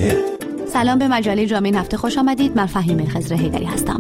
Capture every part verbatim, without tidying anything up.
جامعه. سلام به مجله جامعه هفته خوش آمدید. من فهیمه خضر حیدری هستم.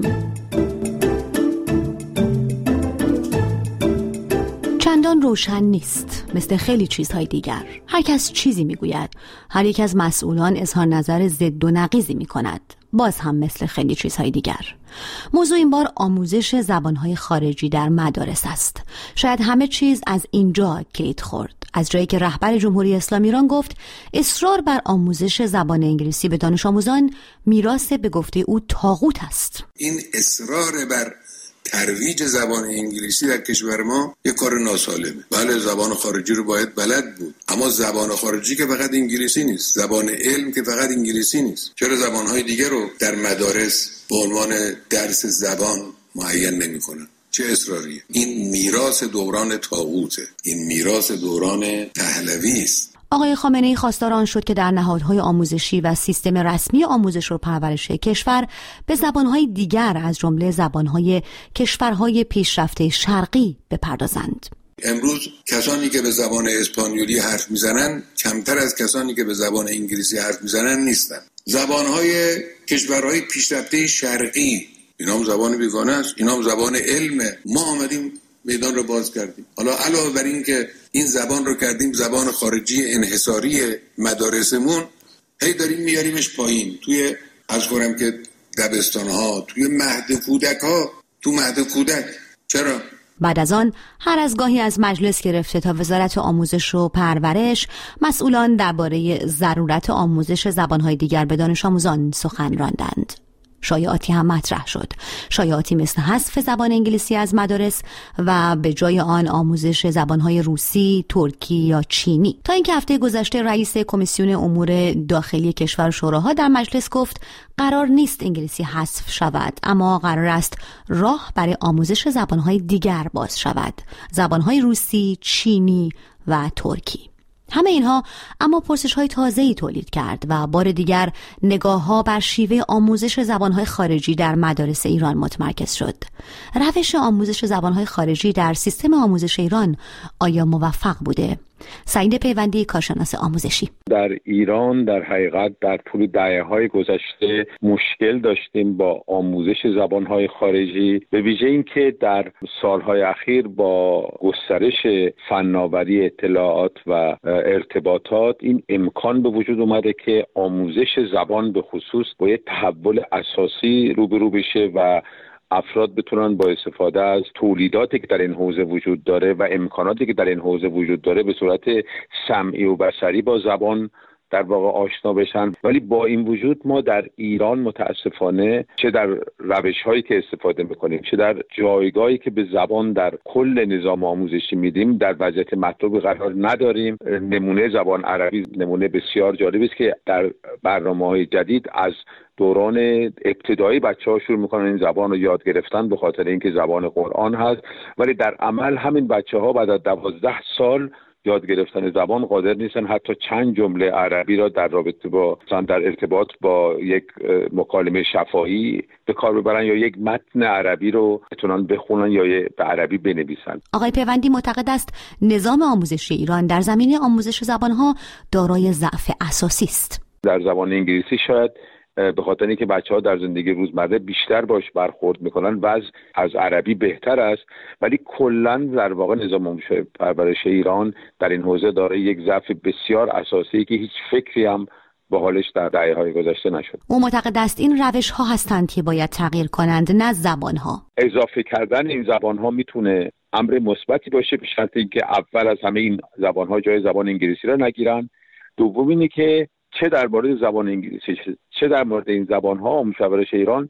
چندان روشن نیست مثل خیلی چیزهای دیگر. هر کس چیزی میگوید، هر یک از مسئولان اظهار نظر ضد و نقیضی میکند، باز هم مثل خیلی چیزهای دیگر. موضوع این بار آموزش زبانهای خارجی در مدارس است. شاید همه چیز از اینجا کلید خورد، از جایی که رهبر جمهوری اسلامی ایران گفت اصرار بر آموزش زبان انگلیسی به دانش آموزان میراث به گفته او طاغوت است. این اصرار بر ترویج زبان انگلیسی در کشور ما یک کار ناسالمه. بله، زبان خارجی رو باید بلد بود، اما زبان خارجی که فقط انگلیسی نیست، زبان علم که فقط انگلیسی نیست. چرا زبانهای دیگر رو در مدارس به عنوان درس زبان معین نمی‌کنن؟ چه اصراریه؟ این میراث دوران طاغوته، این میراث دوران پهلوی است. آقای خامنه‌ای خواستار آن شد که در نهادهای آموزشی و سیستم رسمی آموزش و پرورش کشور به زبانهای دیگر از جمله زبانهای کشورهای پیشرفته شرقی بپردازند. امروز کسانی که به زبان اسپانیولی حرف میزنن کمتر از کسانی که به زبان انگلیسی حرف میزنن نیستن. زبانهای کشورهای پیشرفته شرقی، اینا هم زبان بیگانه است، اینا هم زبان علمه. ما آمدیم میدان رو باز کردیم. حالا علاوه بر این که این زبان رو کردیم زبان خارجی انحصاری مدارسمون، هی داریم میاریمش پایین توی از کنم که دبستان‌ها، توی مهد کودک‌ها، تو مهد کودک. چرا؟ بعد از آن هر از گاهی از مجلس گرفته تا وزارت آموزش و پرورش مسئولان درباره ضرورت آموزش زبان‌های دیگر به دانش آموزان سخن راندند. شایعاتی هم مطرح شد، شایعاتی مثل حذف زبان انگلیسی از مدارس و به جای آن آموزش زبانهای روسی، ترکی یا چینی. تا اینکه هفته گذشته رئیس کمیسیون امور داخلی کشور شوراها در مجلس گفت قرار نیست انگلیسی حذف شود، اما قرار است راه برای آموزش زبانهای دیگر باز شود، زبانهای روسی، چینی و ترکی. همه اینها اما پرسش‌های تازه‌ای تولید کرد و بار دیگر نگاه‌ها بر شیوه آموزش زبان‌های خارجی در مدارس ایران متمرکز شد. روش آموزش زبان‌های خارجی در سیستم آموزش ایران آیا موفق بوده؟ سعید پیوندی، کارشناس آموزشی: در ایران در حقیقت در طول دهه‌های گذشته مشکل داشتیم با آموزش زبان‌های خارجی، به ویژه اینکه در سال‌های اخیر با گسترش فناوری اطلاعات و ارتباطات این امکان به وجود اومده که آموزش زبان به خصوص با یک تحول اساسی روبرو بشه و افراد بتونن با استفاده از تولیداتی که در این حوزه وجود داره و امکاناتی که در این حوزه وجود داره به صورت سمعی و بصری با زبان در واقع آشنا بشن. ولی با این وجود ما در ایران متاسفانه چه در روش‌هایی که استفاده می‌کنیم، چه در جایگاهی که به زبان در کل نظام آموزشی میدیم در وضعیت مطلوب قرار نداریم. نمونه زبان عربی نمونه بسیار جالبی است که در برنامه‌های جدید از دوران ابتدایی بچه‌ها شروع می‌کنن این زبان رو یاد گرفتن به خاطر اینکه زبان قرآن هست، ولی در عمل همین بچه‌ها بعد از دوازده سال یاد گرفتن زبان قادر نیستن حتی چند جمله عربی را در رابطه با مثلا در ارتباط با یک مکالمه شفاهی به کار ببرن یا یک متن عربی رو بتونن بخونن یا به عربی بنویسن. آقای پیوندی معتقد است نظام آموزشی ایران در زمینه آموزش زبان‌ها دارای ضعف اساسی است. در زبان انگلیسی شاید به خاطر اینکه بچه‌ها در زندگی روزمره بیشتر باش برخورد میکنن وضع از عربی بهتر است، ولی کلاً در واقع نظام آموزش پرورش ایران در این حوزه داره یک ضعف بسیار اساسی که هیچ فکری هم به حالش در دهه‌های گذشته نشد. او معتقد است این روش‌ها هستند که باید تغییر کنند، نه زبان‌ها. اضافه کردن این زبان‌ها میتونه امر مثبتی باشه به شرط اینکه اول از همه این زبان‌ها جای زبان انگلیسی را نگیرن. دوم اینه که چه در مورد زبان انگلیسی چه در مورد این زبان‌ها آموزش پرورش ایران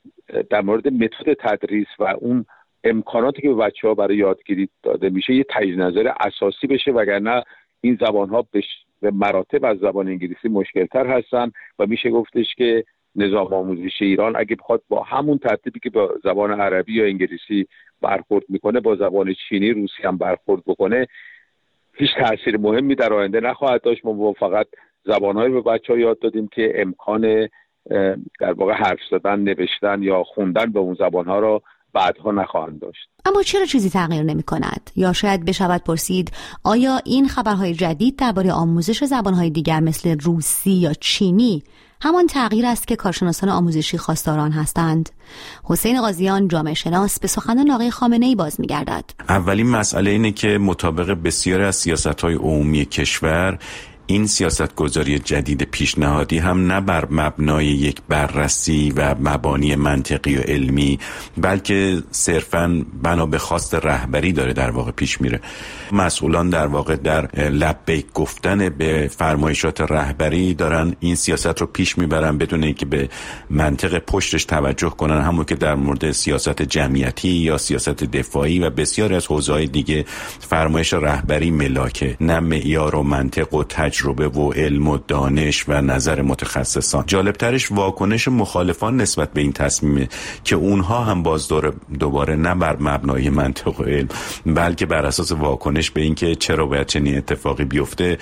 در مورد متد تدریس و اون امکاناتی که به بچه‌ها برای یادگیری داده میشه یه تجدید نظر اساسی بشه، وگرنه این زبان‌ها به مراتب از زبان انگلیسی مشکل‌تر هستن و میشه گفتش که نظام آموزشی ایران اگه بخواد با همون ترتیبی که با زبان عربی یا انگلیسی برخورد میکنه با زبان چینی روسی هم برخورد بکنه هیچ تأثیر مهمی در آینده نخواهد داشت. ما فقط زبان‌هایی به بچه‌ها یاد دادیم که امکان در واقع حرف زدن، نوشتن یا خوندن به اون زبان‌ها را بعدها نخواهند داشت. اما چرا چیزی تغییر نمی کند؟ یا شاید بشود پرسید آیا این خبرهای جدید درباره آموزش زبانهای دیگر مثل روسی یا چینی همان تغییر است که کارشناسان آموزشی خواستاران هستند؟ حسین قاضیان، جامعه شناس، به سخنان آقای خامنه‌ای باز می‌گردد. اولین مسئله اینه که مطابق بسیاری از سیاست‌های عمومی کشور، این سیاستگذاری جدید پیشنهادی هم نه بر مبنای یک بررسی و مبانی منطقی و علمی، بلکه صرفاً بنا به خواست رهبری داره در واقع پیش میره. مسئولان در واقع در لبیک گفتن به فرمایشات رهبری دارن این سیاست رو پیش میبرن بدون اینکه به منطق پشتش توجه کنن، همون که در مورد سیاست جمعیتی یا سیاست دفاعی و بسیاری از حوزه‌های دیگه فرمایش رهبری ملاکه، نه معیار و منطق و تجربه و علم و دانش و نظر متخصصان. جالبترش واکنش مخالفان نسبت به این تصمیمه که اونها هم باز دوباره نه بر مبنای منطق و علم بلکه بر اساس واکنش به اینکه چرا باید چنین اتفاقی بیفته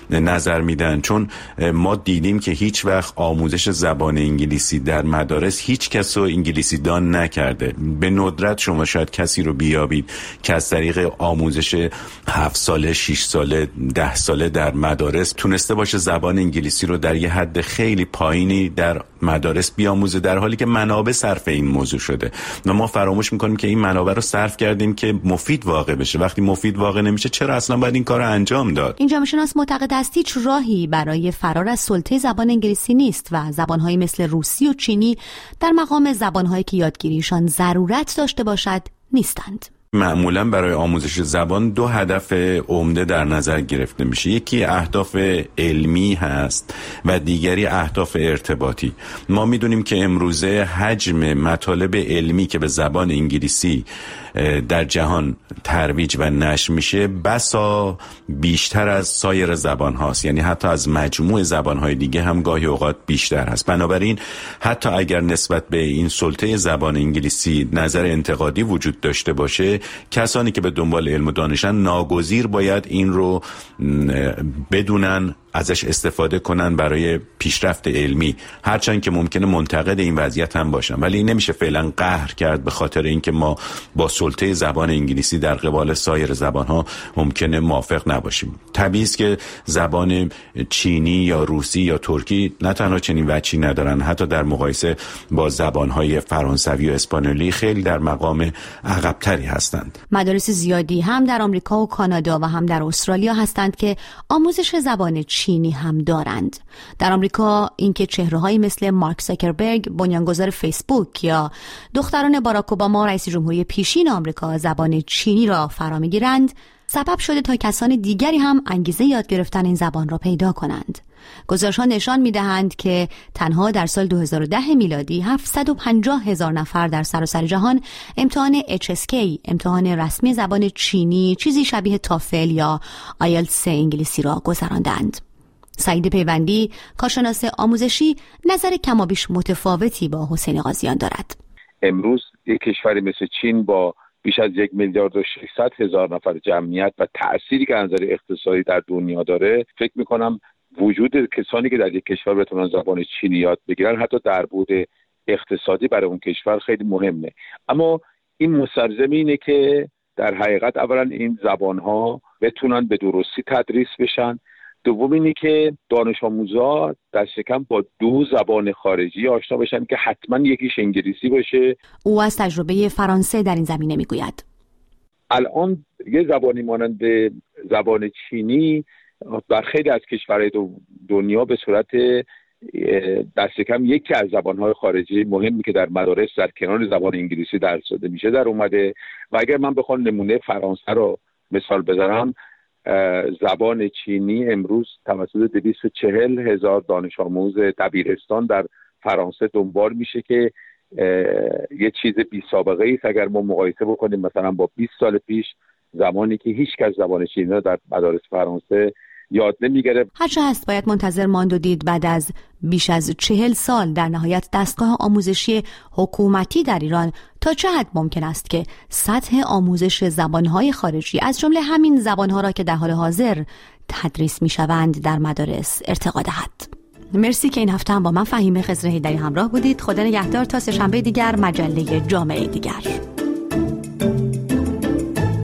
نظر میدن. چون ما دیدیم که هیچ وقت آموزش زبان انگلیسی در مدارس هیچ کس رو انگلیسی دان نکرده. به ندرت شما شاید کسی رو بیابید که از طریق آموزش هفت ساله، شش ساله، ده ساله در مدارس تونسته باشه زبان انگلیسی رو در یه حد خیلی پایینی در مدارس بیاموزه، در حالی که منابع صرف این موضوع شده و ما فراموش میکنیم که این منابع رو صرف کردیم که مفید واقع بشه. وقتی مفید واقع نمیشه چرا اصلا باید این کار رو انجام داد؟ این جامعه شناس معتقد است هیچ راهی برای فرار از سلطه زبان انگلیسی نیست و زبان‌هایی مثل روسی و چینی در مقام زبان‌هایی که یادگیریشان ضرورت داشته باشد نیستند. معمولا برای آموزش زبان دو هدف عمده در نظر گرفته میشه. یکی اهداف علمی هست و دیگری اهداف ارتباطی. ما میدونیم که امروزه حجم مطالب علمی که به زبان انگلیسی در جهان ترویج و نشر میشه بسا بیشتر از سایر زبان هاست، یعنی حتی از مجموع زبان های دیگه هم گاهی اوقات بیشتر هست. بنابراین حتی اگر نسبت به این سلطه زبان انگلیسی نظر انتقادی وجود داشته باشه، کسانی که به دنبال علم و دانشن ناگزیر باید این رو بدونن، ازش استفاده کنن برای پیشرفت علمی، هرچند که ممکنه منتقد این وضعیت هم باشن. ولی این نمیشه فعلا قهر کرد به خاطر اینکه ما با سلطه زبان انگلیسی در قبال سایر زبانها ممکنه موافق نباشیم. طبیعی است که زبان چینی یا روسی یا ترکی نه تنها چنین وجهی ندارن، حتی در مقایسه با زبانهای فرانسوی و اسپانیولی خیلی در مقام عقب‌تری هستند. مدارس زیادی هم در آمریکا و کانادا و هم در استرالیا هستند که آموزش زبان چینی هم دارند. در آمریکا اینکه چهره‌هایی مثل مارک زاکربرگ بنیانگذار فیسبوک یا دختران باراک اوباما رئیس جمهوری پیشین آمریکا زبان چینی را فرا می‌گیرند سبب شده تا کسان دیگری هم انگیزه یاد گرفتن این زبان را پیدا کنند. گزارش‌ها نشان می‌دهند که تنها در سال دو هزار و ده میلادی هفتصد و پنجاه هزار نفر در سراسر جهان امتحان اچ اس کی، امتحان رسمی زبان چینی، چیزی شبیه تافل یا آیلتس انگلیسی را گذراندند. سعید پیوندی، کارشناس آموزشی، نظر کمابیش متفاوتی با حسین قاضیان دارد. امروز یک کشوری مثل چین با بیش از یک میلیارد و ششصد هزار نفر جمعیت و تأثیری که از نظر اقتصادی در دنیا داره، فکر می‌کنم وجود کسانی که در یک کشور بتونن زبان چینی یاد بگیرن حتی در بعد اقتصادی برای اون کشور خیلی مهمه. اما این مستلزم اینه که در حقیقت اولا این زبان‌ها بتونن به درستی تدریس بشن، دوم اینه که دانش آموزا دست کم با دو زبان خارجی آشنا بشن که حتما یکیش انگلیسی باشه. او از تجربه فرانسه در این زمینه میگوید. الان یه زبانی مانند زبان چینی در خیلی از کشورهای دنیا به صورت دست کم یکی از زبانهای خارجی مهمی که در مدارس در کنار زبان انگلیسی درس داده میشه در اومده. و اگر من بخوام نمونه فرانسه رو مثال بزنم، زبان چینی امروز توسط دویست و چهل هزار دانش آموز دبیرستان در فرانسه دنبال میشه که یه چیز بی سابقه است اگر ما مقایسه بکنیم مثلا با بیست سال پیش، زمانی که هیچ کس زبان چینی در مدارس فرانسه یاد نمیگیره. هرچه هست باید منتظر ماند و دید بعد از بیش از چهل سال در نهایت دستگاه آموزشی حکومتی در ایران تا چه حد ممکن است که سطح آموزش زبانهای خارجی از جمله همین زبانها را که در حال حاضر تدریس میشوند در مدارس ارتقا دهد. مرسی که این هفته هم با من فهیمه خضر هیدری همراه بودید. خدا نگهدار تا سه شنبه دیگر، مجله جامعه دیگر.